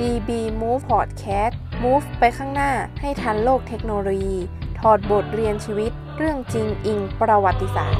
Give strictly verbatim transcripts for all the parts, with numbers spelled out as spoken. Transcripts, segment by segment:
ดี บี Move Podcast Move ไปข้างหน้าให้ทันโลกเทคโนโลยีถอดบทเรียนชีวิตเรื่องจริงอิงประวัติศาสตร์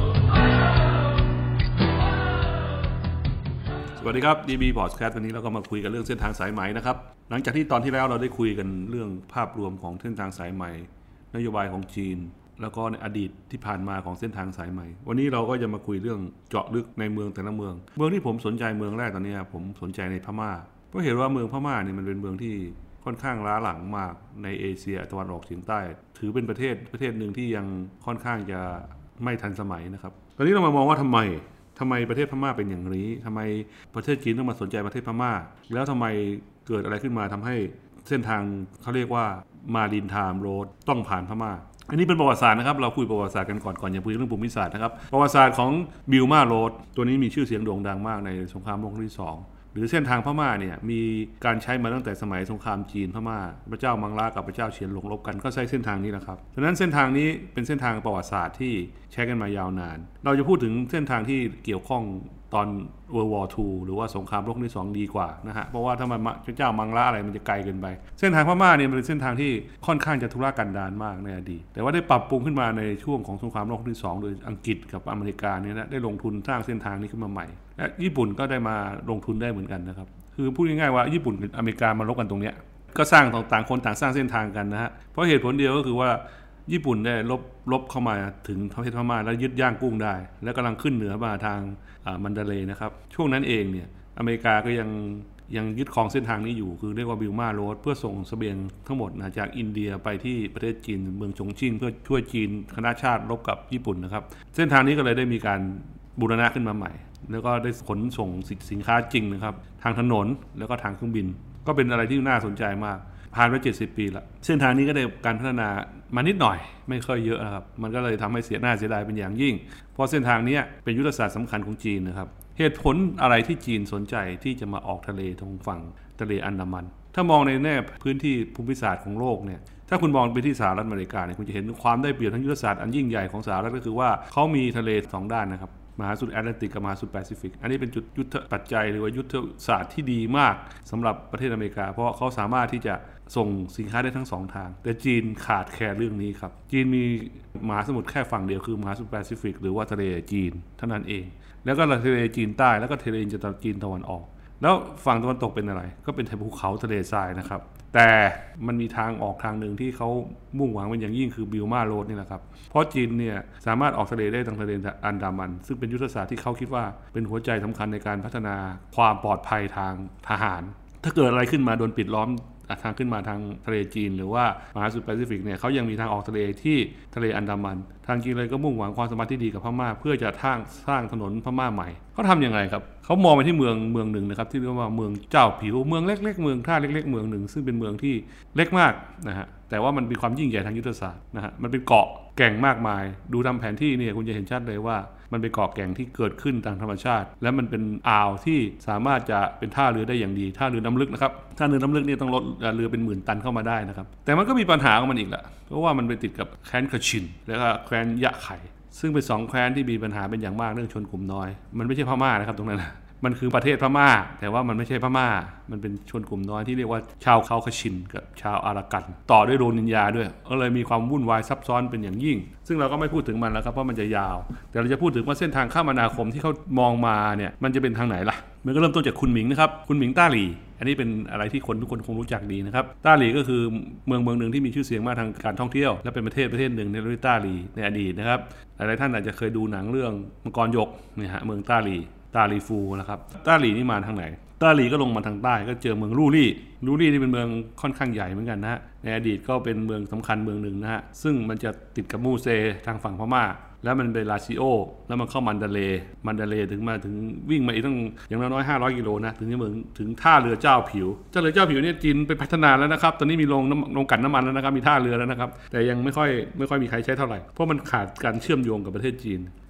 สวัสดีครับ ดี บี Podcast วันนี้เราก็มาคุยกันเรื่องเส้นทางสายไหมนะครับหลังจากที่ตอนที่แล้วเราได้คุยกันเรื่องภาพรวมของเส้นทางสายไหมนโยบายของจีนแล้วก็ในอดีตที่ผ่านมาของเส้นทางสายไหมวันนี้เราก็จะมาคุยเรื่องเจาะลึกในเมืองแต่ละเมืองเมืองที่ผมสนใจเมืองแรกตอนนี้ผมสนใจในพม่าเพราะเห็นว่าเมืองพม่าเนี่ยมันเป็นเมืองที่ค่อนข้างล้าหลังมากในเอเชียตะวันออกเฉียงใต้ถือเป็นประเทศประเทศหนึ่งที่ยังค่อนข้างจะไม่ทันสมัยนะครับตอนนี้เรามามองว่าทำไมทำไมประเทศพม่าเป็นอย่างนี้ทำไมประเทศจีนต้องมาสนใจประเทศพม่าแล้วทำไมเกิดอะไรขึ้นมาทำให้เส้นทางเขาเรียกว่ามารินไทม์โรดต้องผ่านพม่าอันนี้เป็นประวัติศาสตร์นะครับเราคุยประวัติศาสตร์กันก่อนก่อนอย่าคุยเรื่องภูมิศาสตร์นะครับประวัติศาสตร์ของบิลมาโรดตัวนี้มีชื่อเสียงโด่งดังมากในสงครามโลกครั้งที่สองหรือเส้นทางพม่าเนี่ยมีการใช้มาตั้งแต่สมัยสงครามจีนพม่าพระเจ้ามังลากับพระเจ้าเฉียนหลงรบกันก็ใช้เส้นทางนี้แหละครับดังนั้นเส้นทางนี้เป็นเส้นทางประวัติศาสตร์ที่ใช้กันมายาวนานเราจะพูดถึงเส้นทางที่เกี่ยวข้องตอน World War ทู หรือว่าสงครามโลกครั้งที่สองดีกว่านะฮะเพราะว่าถ้ามันพระเจ้ามังลาอะไรมันจะไกลเกินไปเส้นทางพม่าเนี่ยเป็นเส้นทางที่ค่อนข้างจะทุรกันดารมากในอดีตแต่ว่าได้ปรับปรุงขึ้นมาในช่วงของสงครามโลกครั้งที่สองโดยอังกฤษกับอเมริกาเนี่ยนะได้ลงทุนสร้างเส้นทางนี้ขึ้นมาใหม่และญี่ปุ่นก็ได้มาลงทุนได้เหมือนกันนะครับคือพูดง่ายๆว่าญี่ปุ่นกับอเมริกามารบกันตรงเนี้ยก็สร้างต่างคนต่างสร้างเส้นทางกันนะฮะเพราะเหตุผลเดียวก็คือว่าญี่ปุ่นได้ลบลบเข้ามาถึงประเทศพม่าแล้วยึดย่างกุ้งได้แล้วกำลังขึ้นเหนือมาทางมันดาเลย์นะครับช่วงนั้นเองเนี่ยอเมริกาก็ยังยังยึดครองเส้นทางนี้อยู่คือเรียกว่าบิลมาโรดเพื่อส่งเสบียงทั้งหมดนะจากอินเดียไปที่ประเทศจีนเมืองฉงชิ่งเพื่อช่วยจีนคณะชาติรบกับญี่ปุ่นนะครับเส้นทางนี้ก็เลยได้มีการบูรณะขึ้นมาใหม่แล้วก็ได้ขนส่งสินค้าจริงนะครับทางถนนแล้วก็ทางเครื่องบินก็เป็นอะไรที่น่าสนใจมากผ่านไปเจ็ดสิบปีแล้วเส้นทางนี้ก็ได้การพัฒนามานิดหน่อยไม่ค่อยเยอะนะครับมันก็เลยทำให้เสียหน้าเสียดายเป็นอย่างยิ่งเพราะเส้นทางนี้เป็นยุทธศาสตร์สำคัญของจีนนะครับเหตุผลอะไรที่จีนสนใจที่จะมาออกทะเลตรงฝั่งทะเลอันดามันถ้ามองในแง่พื้นที่ภูมิศาสตร์ของโลกเนี่ยถ้าคุณมองไปที่สหรัฐอเมริกาเนี่ยคุณจะเห็นความได้เปรียบทางยุทธศาสตร์อันยิ่งใหญ่ของสหรัฐก็คือว่าเขามีทะเลสองด้านนะครับมหาสมุทรแอตแลนติกกับมหาสมุทรแปซิฟิกอันนี้เป็นจุดยุทธปัจจัยหรือว่ายุทธศาสตร์ที่ดีมากสำหรับประเทศอเมริกาเพราะเขาสามารถที่จะส่งสินค้าได้ทั้งสองทางแต่จีนขาดแคลนเรื่องนี้ครับจีนมีมหาสมุทรแค่ฝั่งเดียวคือมหาสมุทรแปซิฟิกหรือว่าทะเลจีนเท่านั้นเองแล้วก็ทะเลจีนใต้แล้วก็ทะเลจีนตะวันออกแล้วฝั่งตะวันตกเป็นอะไรก็เป็นภูเขาทะเลทรายนะครับแต่มันมีทางออกทางหนึ่งที่เขามุ่งหวังเป็นอย่างยิ่งคือบิลมาโรดนี่แหละครับเพราะจีนเนี่ยสามารถออกทะเลได้ทางทะเลอันดามันซึ่งเป็นยุทธศาสตร์ที่เขาคิดว่าเป็นหัวใจสำคัญในการพัฒนาความปลอดภัยทางทหารถ้าเกิดอะไรขึ้นมาโดนปิดล้อมทางขึ้นมาทางทะเลจีนหรือว่ามหาสมุทรแปซิฟิกเนี่ยเขายังมีทางออกทะเลที่ทะเลอันดามันทางจีนเลยก็มุ่งหวังความสัมพันธ์ที่ดีกับพม่าเพื่อจะสร้างสร้างถนนพม่าใหม่เขาทำยังไงครับเขามองไปที่เมืองเมืองหนึ่งนะครับที่เรียกว่าเมืองเจ้าผิวเมืองเล็กๆเมืองท่าเล็กๆเมืองหนึ่งซึ่งเป็นเมืองที่เล็กมากนะฮะแต่ว่ามันมีความยิ่งใหญ่ทางยุทธศาสตร์นะฮะมันเป็นเกาะแก่งมากมายดูตามแผนที่เนี่ยคุณจะเห็นชัดเลยว่ามันเป็นเกาะแก่งที่เกิดขึ้นทางธรรมชาติและมันเป็นอ่าวที่สามารถจะเป็นท่าเรือได้อย่างดีท่าเรือน้ำลึกนะครับท่าเรือน้ำลึกนี่ต้องลดเรือเป็นหมื่นตันเข้ามาได้นะครับแต่มันก็มีปัญหาของมันอีกแหละเพราะว่ามันไปติดกับแคว้นคาชินแล้วก็แคว้นยะไข่ซึ่งเป็นสองแคว้นที่มีปัญหาเป็นอย่างมากเรื่องชนกลุ่มน้อยมันไม่ใช่พม่านะครับตรงนั้นมันคือประเทศพม่าแต่ว่ามันไม่ใช่พม่ามันเป็นชนกลุ่มน้อยที่เรียกว่าชาวเขาคาชินกับชาวอารากันต่อด้วยโรนินญาด้วยก็เลยมีความวุ่นวายซับซ้อนเป็นอย่างยิ่งซึ่งเราก็ไม่พูดถึงมันแล้วครับเพราะมันจะยาวแต่เราจะพูดถึงว่าเส้นทางคมนาคมที่เขามองมาเนี่ยมันจะเป็นทางไหนล่ะมันก็เริ่มต้นจากคุนหมิงนะครับคุนหมิงต้าหลี่อันนี้เป็นอะไรที่คนทุกคนคงรู้จักดีนะครับต้าหลี่ก็คือเมืองเมืองหนึ่งที่มีชื่อเสียงมากทางการท่องเที่ยวและเป็นประเทศประเทศหนึ่งในเรื่องต้าหลี่ในอดีตนะครับหลายๆท่านอาจจะเคยดูหนังเรื่องมังกรหยกเนี่ยฮะเมืองต้าหลี่ต้าหลี่ฟูนะครับต้าหลี่นี่มาทางไหนต้าหลี่ก็ลงมาทางใต้ก็เจอเมืองลู่ลี่ลู่ลี่นี่เป็นเมืองค่อนข้างใหญ่เหมือนกันนะฮะในอดีตก็เป็นเมืองสำคัญเมืองหนึ่งนะฮะซึ่งมันจะติดกับมูเซทางฝั่งพม่าแล้วมันไปลาซิโอแล้วมันเข้ามันดาเลมันดาเลถึงมาถึงวิ่งมาอีกตั้งอย่างน้อยๆห้าร้อยกิโลนะถึงที่เมืองถึงท่าเรือเจ้าผิวท่าเรือเจ้าผิวเนี่ยจีนไปพัฒนาแล้วนะครับตอนนี้มีโรงโรงกลั่นน้ำมันแล้วนะครับมีท่าเรือแล้วนะครับแต่ยังไม่ค่อยไม่ค่อยมีใครใช้เท่าไหร่เพราะมันขาดการเชื่อมโยงกับประเทศจีน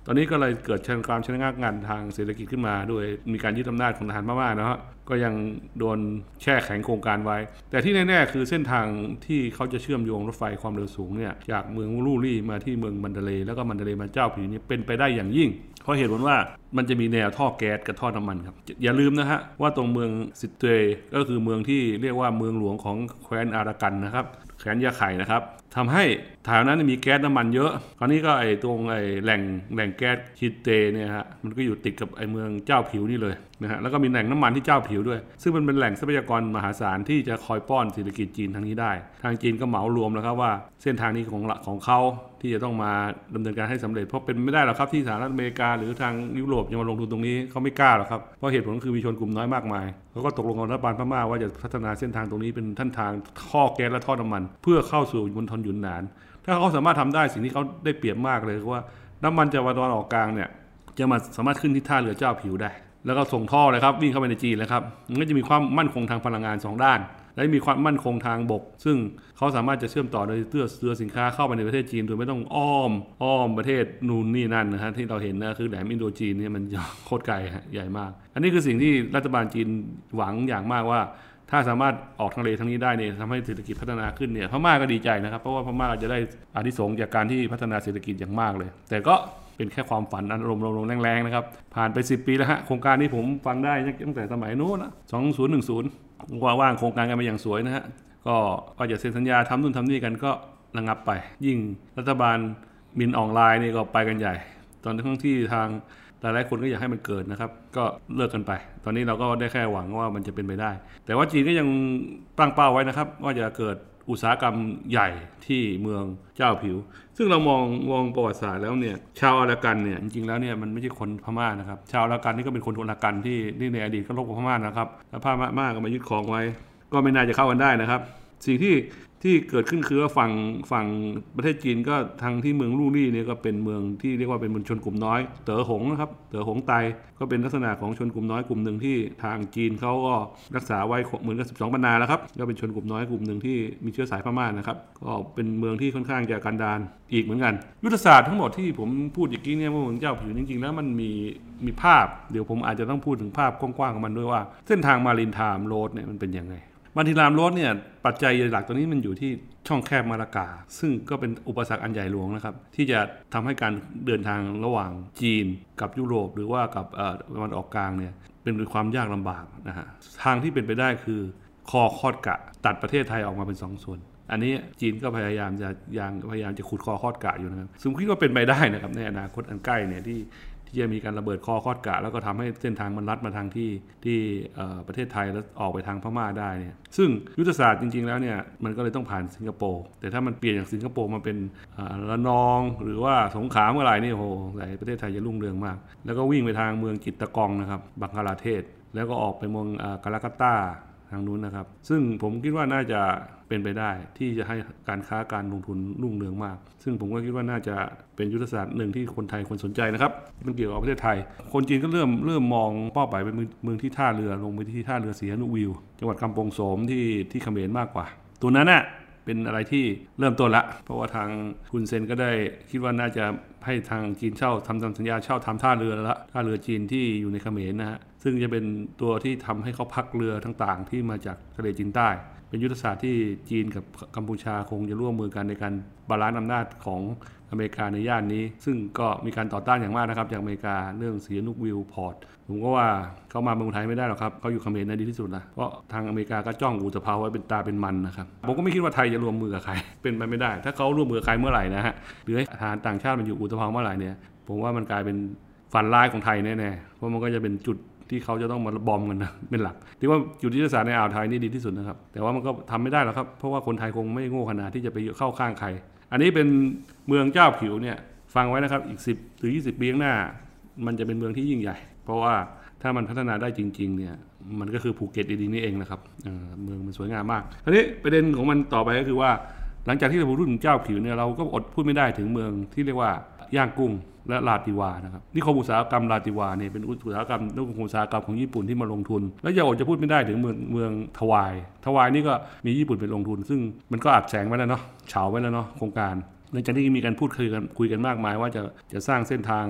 ตอนนี้ก็เลยเกิดความชะงักงันทางเศรษฐกิจขึ้นมาโดยมีการยึดอำนาจของทหารพม่านะฮะก็ยังโดนแช่แข็งโครงการไว้แต่ที่แน่ๆคือเส้นทางที่เขาจะเชื่อมโยงรถไฟความเร็วสูงเนี่ยจากเมืองลู่รี่มาที่เมืองมันเดเลย์แล้วก็มันเดเลย์มาเจ้าผิวนี่เป็นไปได้อย่างยิ่งเพราะเหตุผลว่ามันจะมีแนวท่อแก๊สกับท่อน้ำมันครับอย่าลืมนะฮะว่าตรงเมืองซิเตย์ก็คือเมืองที่เรียกว่าเมืองหลวงของแคว้นอารากันนะครับแคว้นยาไข่นะครับทำให้แถวนั้นมีแก๊สน้ำมันเยอะคราวนี้ก็ไอ้ตรงไอ้แหล่งแหล่งแก๊สชิเตเนี่ยฮะมันก็อยู่ติดกับไอ้เมืองเจ้าผิวนี่เลยนะฮะแล้วก็มีแหล่งน้ำมันที่เจ้าผิวด้วยซึ่งมันเป็นแหล่งทรัพยากรมหาศาลที่จะคอยป้อนเศรษฐกิจจีนทางนี้ได้ทางจีนก็เหมารวมแล้วครับว่าเส้นทางนี้ของของเขาที่จะต้องมาดำเนินการให้สำเร็จเพราะเป็นไม่ได้หรอกครับที่สหรัฐอเมริกาหรือทางยุโรปจะมาลงทุนตรงนี้เขาไม่กล้าหรอกครับเพราะเหตุผลคือมีชนกลุ่มน้อยมากมายเขาก็ตกลงกับรัฐบาลพม่าว่าจะพัฒนาเส้นทางตรงนี้เป็นท่านทางท่อแก๊สและท่อน้ำมันเพื่อเข้าสู่มณฑลหยุนหนานถ้าเขาสามารถทำได้สิ่งที่เขาได้เปรียบมากเลยคือว่าน้ำมันจากตะวันออกกลางเนี่ยจะมาสามารถขึ้นที่ท่าเรือเจ้าผิวได้แล้วก็ส่งท่อเลยครับวิ่งเข้าไปในจีนเลยครับมันก็จะมีความมั่นคงทางพลังงานสองด้านและมีความมั่นคงทางบกซึ่งเขาสามารถจะเชื่อมต่อโดยเตื้อเรือสินค้าเข้าไปในประเทศจีนโดยไม่ต้องอ้อมอ้อมประเทศนู่นนี่นั่นนะฮะที่เราเห็นนะคือแหลมอินโดจีนเนี่ยมันโคตรไกลใหญ่มากอันนี้คือสิ่งที่รัฐบาลจีนหวังอย่างมากว่าถ้าสามารถออกทางเลทางนี้ได้เนี่ยทำให้เศรษฐกิจพัฒนาขึ้นเนี่ยพม่าก็ดีใจนะครับเพราะว่าพม่าจะได้อานิสงส์จากการที่พัฒนาเศรษฐกิจอย่างมากเลยแต่ก็เป็นแค่ความฝันอารมณ์ลงแรงๆนะครับผ่านไปสิบปีแล้วฮะโครงการนี้ผมฟังได้ตั้งแต่สมัยโน้นนะสองพันสิบว่าว่างโครงการกันมาอย่างสวยนะฮะก็ก็จะเซ็นสัญญาทำนู่นทำนี่กันก็ระงับไปยิ่งรัฐบาลมินออนไลน์นี่ก็ไปกันใหญ่ตอนทั้งที่ทางหลายๆคนก็อยากให้มันเกิดนะครับก็เลิกกันไปตอนนี้เราก็ได้แค่หวังว่ามันจะเป็นไปได้แต่ว่าจีนก็ยังตั้งเป้าไว้นะครับว่าจะเกิดอุตสาหกรรมใหญ่ที่เมืองเจ้าผิวซึ่งเรามองมองประวัติศาสตร์แล้วเนี่ยชาวอารากันเนี่ยจริงๆแล้วเนี่ยมันไม่ใช่คนพม่านะครับชาวอารากันนี่ก็เป็นคนอารากันที่ที่ในอดีตก็รบกับพม่านะครับแล้วพม่าก็มายึดครองไว้ก็ไม่น่าจะเข้ากันได้นะครับสิ่งที่ที่เกิดขึ้นคือว่าฝั่งฝั่งประเทศจีนก็ทางที่เมืองลู่รี่เนี่ยก็เป็นเมืองที่เรียกว่าเป็นมณฑลกลุ่มน้อยเต๋อหงนะครับเต๋อหงไตก็เป็นลักษณะของชนกลุ่มน้อยกลุ่มหนึ่งที่ทางจีนเขาก็รักษาไว้เหมือนกับสิบสองบรรณาแล้วครับก็เป็นชนกลุ่มน้อยกลุ่มหนึ่งที่มีเชื้อสายพม่านะครับก็เป็นเมืองที่ค่อนข้างจะกันดารอีกเหมือนกันยุทธศาสตร์ทั้งหมดที่ผมพูดอย่างนี้เนี่ยว่าเมืองเจ้าผิวจริงๆแล้วมันมีมีภาพเดี๋ยวผมอาจจะต้องพูดถึงภาพกว้างๆของมันด้วยว่าเส้นทางมารินไทม์โรดเนี่ยมันเป็นยังไงมารินไทม์โรดเนี่ยปัจจัยหลักตัวนี้มันอยู่ที่ช่องแคบมาลากาซึ่งก็เป็นอุปสรรคอันใหญ่หลวงนะครับที่จะทำให้การเดินทางระหว่างจีนกับยุโรปหรือว่ากับตะวันออกกลางเนี่ยเป็นความยากลำบากนะฮะทางที่เป็นไปได้คือคอคอดกะตัดประเทศไทยออกมาเป็นสองส่วนอันนี้จีนก็พยายามจะยังพยายามจะขุดคอคอดกะอยู่นะครับซึ่งคิดว่าเป็นไปได้นะครับในอนาคตอันใกล้เนี่ยที่ที่จะมีการระเบิดคอคอดกะแล้วก็ทำให้เส้นทางมันลัดมาทางที่ที่ประเทศไทยแล้วออกไปทางพม่าได้เนี่ยซึ่งยุทธศาสตร์จริงๆแล้วเนี่ยมันก็เลยต้องผ่านสิงคโปร์แต่ถ้ามันเปลี่ยนจากสิงคโปร์มาเป็นระนองหรือว่าสงขลาเมื่อไหร่นี่โอ้โหประเทศไทยจะรุ่งเรืองมากแล้วก็วิ่งไปทางเมืองจิตตะกองนะครับบังคลาเทศแล้วก็ออกไปเมืองกาลากัตตาทางนู้นนะครับซึ่งผมคิดว่าน่าจะเป็นไปได้ที่จะให้การค้าการลงทุนรุ่งเรืองมากซึ่งผมก็คิดว่าน่าจะเป็นยุทธศาสตร์หนึ่งที่คนไทยควรสนใจนะครับมันเกี่ยวกับประเทศไทยคนจีนก็เริ่มเริ่มมองเป้าหมายเป็นเมืองที่ท่าเรือลงไปที่ท่าเรือศรีหนุวิวจังหวัดกำปงโสมที่ที่เขมรมากกว่าตัวนั้นน่ะเป็นอะไรที่เริ่มต้นละเพราะว่าทางคุณเซนก็ได้คิดว่าน่าจะให้ทางจีนเช่าทำสัญญาเช่าทำท่าเรือแล้วท่าเรือจีนที่อยู่ในเขมรนะฮะซึ่งจะเป็นตัวที่ทำให้เขาพักเรือต่างๆที่มาจากทะเลจีนใต้เป็นยุทธศาสตร์ที่จีนกับกัมพูชาคงจะร่วมมือกันในการบาลานซ์อำนาจของอเมริกาในย่านนี้ซึ่งก็มีการต่อต้านอย่างมากนะครับจากอเมริกาเรื่องศรีหนุวิวพอร์ตผมก็ว่าเขามาเมืองไทยไม่ได้หรอกครับเขาอยู่เขมรในดีที่สุดนะเพราะทางอเมริกาก็จ้องอุตภาวไว้เป็นตาเป็นมันนะครับผมก็ไม่คิดว่าไทยจะรวมมือกับใครเป็นไปไม่ได้ถ้าเขาร่วมมือกับใครเมื่อไหร่นะฮะหรือให้ทหารต่างชาติมันอยู่อุตภาวเมื่อไหร่เนี่ยผมว่ามันกลายเป็นฝันร้ายของไทยแน่ๆเพราะมันก็จะเป็นจุดที่เขาจะต้องมาบอมกันนะเป็นหลักที่ว่าจุดยุทธศาสตร์ในอ่าวไทยนี่ดีที่สุดนะครับแต่ว่ามันก็ทำไม่ได้หรอกครับเพราะว่าคนไทยคงไม่โง่ขนาดที่จะไปเข้าข้างใครอันนี้เป็นเมืองเจ้าผิวเนี่ยฟังไว้นะครับอีกสิบหรือยี่สิบปีข้างหน้ามันจะเป็นเมืองที่ยิ่งใหญ่เพราะว่าถ้ามันพัฒนาได้จริงๆเนี่ยมันก็คือภูเก็ตดีๆนี่เองนะครับเมืองมันสวยงามมากทีนี้ประเด็นของมันต่อไปก็คือว่าหลังจากที่เราพูดถึงเจ้าผิวเนี่ยเราก็อดพูดไม่ได้ถึงเมืองที่เรียกว่าย่างกุ้งและลาติวานะครับนิคมอุตสาหกรรมลาติวาเนี่ยเป็นอุตสาหกรรมนิคมอุตสาหกรรมของญี่ปุ่นที่มาลงทุนแล้วอย่าอดจะพูดไม่ได้ถึงเมืองเมืองทวายทวายนี่ก็มีญี่ปุ่นเป็นลงทุนซึ่งมันก็อับแสงไว้แล้วเนาะเฉาไว้แล้วเนาะโครงการหลังจากที่มีการพูดคุยกันคุยกันมากมายว่าจะจะสร้างเส้นทาง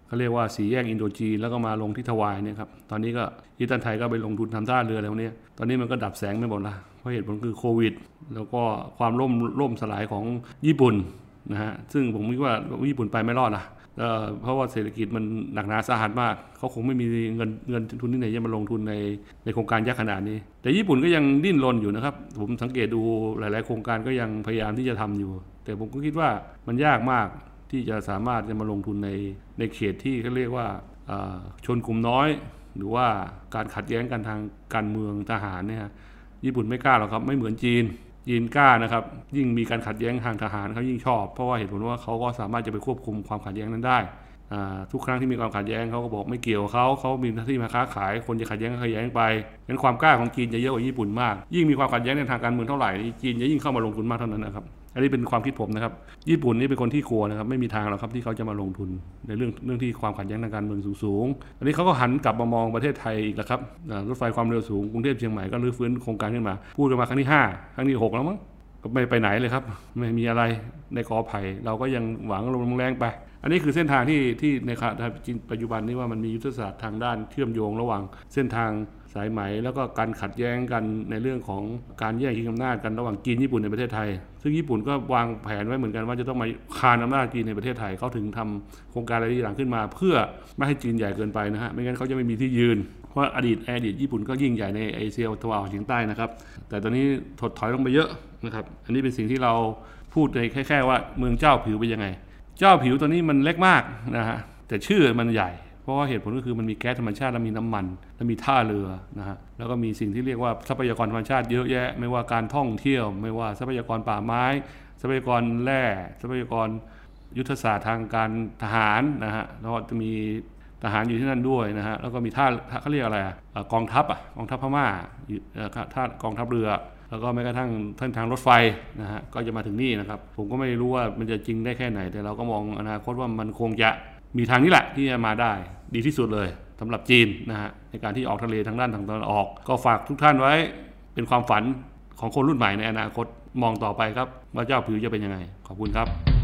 เขาเรียกว่าสี่แยกอินโดจีนแล้วก็มาลงที่ทวายเนี่ยครับตอนนี้ก็อิตาลีไทยก็ไปลงทุนทำท่าเรืออะไรพวกนี้ตอนนี้มันก็ดับแสงไปหมดละเพราะเหตุผลคือโควิดแล้วก็ความล่มล่มสลายของญี่ปุ่นนะฮะซึ่งผมคิดว่าญี่ปุ่นไปไม่รอดนะเพราะว่าเศรษฐกิจมันหนักหนาสาหัสมากเขาคงไม่มีเงินเงินทุนที่ไหนจะมาลงทุนในในโครงการยักษ์ขนาดนี้แต่ญี่ปุ่นก็ยังดิ้นรนอยู่นะครับผมสังเกตดูหลายๆโครงการก็ยังพยายามที่จะทำอยู่แต่ผมก็คิดว่ามันยากมากที่จะสามารถจะมาลงทุนในในเขตที่เขาเรียกว่าชนกลุ่มน้อยหรือว่าการขัดแย้งกันทางการเมืองทหารเนี่ยญี่ปุ่นไม่กล้าหรอกครับไม่เหมือนจีนจีนกล้านะครับยิ่งมีการขัดแย้งทางทหารเขายิ่งชอบเพราะว่าเหตุผลว่าเขาก็สามารถจะไปควบคุมความขัดแย้งนั้นได้ทุกครั้งที่มีความขัดแย้งเขาก็บอกไม่เกี่ยวเขาเขามีหน้าที่มาค้าขายคนจะขัดแย้งก็ขัดแย้งไปงั้นความกล้าของจีนจะเยอะกว่าญี่ปุ่นมากยิ่งมีความขัดแย้งในทางการเมืองเท่าไหร่จีนจะยิ่งเข้ามาลงทุนมากเท่านั้นนะครับอันนี้เป็นความคิดผมนะครับญี่ปุ่นนี่เป็นคนที่กลัวนะครับไม่มีทางหรอกครับที่เขาจะมาลงทุนในเรื่องเรื่องที่ความขัดแย้งทางการเมืองสูงๆอันนี้เขาก็หันกลับมามองประเทศไทยอีกแล้วครับรถไฟความเร็วสูงกรุงเทพเชียงใหม่ก็รื้อฟื้นโครงการขึ้นมาพูดกันมาครั้งที่ห้าครั้งที่หกแล้วมั้งก็ไม่ไปไหนเลยครับไม่มีอะไรในกอไผ่เราก็ยังหวังลมแรงไปอันนี้คือเส้นทางที่ที่ในปัจจุบันนี้ว่ามันมียุทธศาสตร์ทางด้านเชื่อมโยงระหว่างเส้นทางสายไหมแล้วก็การขัดแย้งกันในเรื่องของการแย่งชิงอำนาจกันระหว่างจีนญี่ปุ่นในประเทศไทยซึ่งญี่ปุ่นก็วางแผนไว้เหมือนกันว่าจะต้องมาคานอำนาจจีนในประเทศไทยเขาถึงทำโครงการอะไรต่างขึ้นมาเพื่อไม่ให้จีนใหญ่เกินไปนะฮะไม่งั้นเขาจะไม่มีที่ยืนเพราะอดีตอดีตญี่ปุ่นก็ยิ่งใหญ่ในเอเชียตะวันออกเฉียงใต้นะครับแต่ตอนนี้ถดถอยลงไปเยอะนะครับอันนี้เป็นสิ่งที่เราพูดในแค่แค่ว่าเมืองเจ้าผิวเป็นยังไงเจ้าผิวตัวนี้มันเล็กมากนะฮะแต่ชื่อมันใหญ่เพราะว่าเหตุผลก็คือมันมีแก๊สธรรมชาติและมีน้ำมันและมีท่าเรือนะฮะแล้วก็มีสิ่งที่เรียกว่าทรัพยากรธรรมชาติเยอะแยะไม่ว่าการท่องเที่ยวไม่ว่าทรัพยากรป่าไม้ทรัพยากรแร่ทรัพยากรยุทธศาสตร์ทางการทหารนะฮะแล้วก็จะมีทหารอยู่ที่นั่นด้วยนะฮะแล้วก็มีท่าเขาเรียกอะไรอ่ะกองทัพอ่ะกองทัพพม่าท่ากองทัพเรือแล้วก็แม้กระทั่งเส้นทางรถไฟนะฮะก็จะมาถึงนี่นะครับผมก็ไม่รู้ว่ามันจะจริงได้แค่ไหนแต่เราก็มองอนาคตว่ามันคงจะมีทางนี้แหละที่จะมาได้ดีที่สุดเลยสำหรับจีนนะฮะในการที่ออกทะเลทางด้านทางตะวันออกก็ฝากทุกท่านไว้เป็นความฝันของคนรุ่นใหม่ในอนาคตมองต่อไปครับว่าเจ้าผิวจะเป็นยังไงขอบคุณครับ